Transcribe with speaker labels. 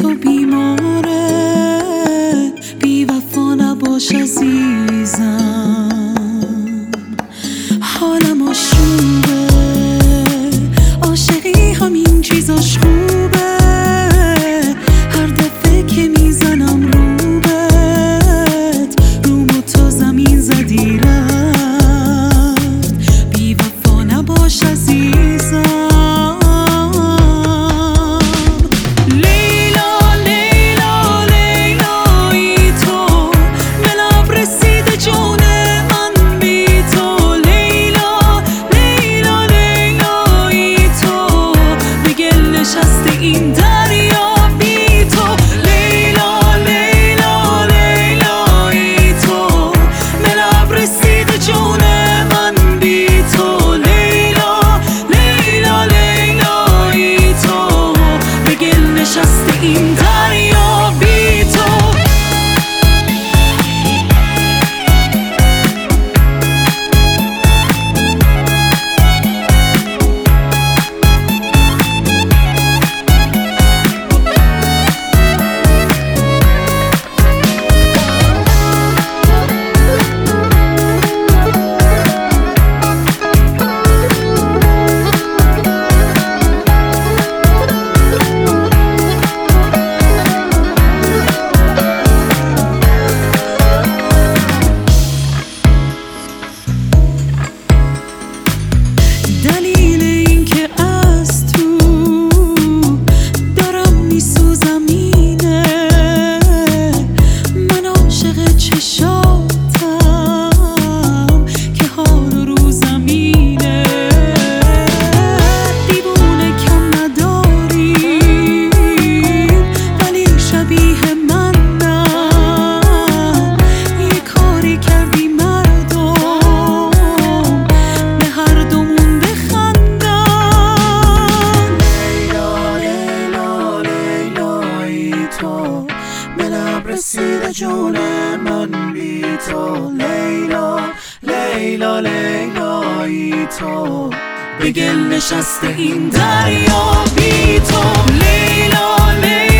Speaker 1: تو بیماره، بی وفا نباش عزیزم، حالم آشوبه، عاشقی همین چیزاش خوبه، هر دفعه که میزنم رو بهت رومو تا زمین زدی رفت، بی وفا نباش عزیزم. این دریا بی تو لیلا لیلا لیلای تو، به لب رسیده جون من بی تو لیلا لیلا لیلای تو، به گل نشسته این دریا بی تو. دلیل این که از تو دارم میسوزم اینه، من عاشق چشاتم که حال و روزم اینه، دیوونه کم نداری ولی شبیه من نه، یه کاری کردی مردم به هر دومون به لب رسیده جون من بی تو لیلا لیلا لیلای تو، به گل نشسته این دریا بی تو لیلا لیلا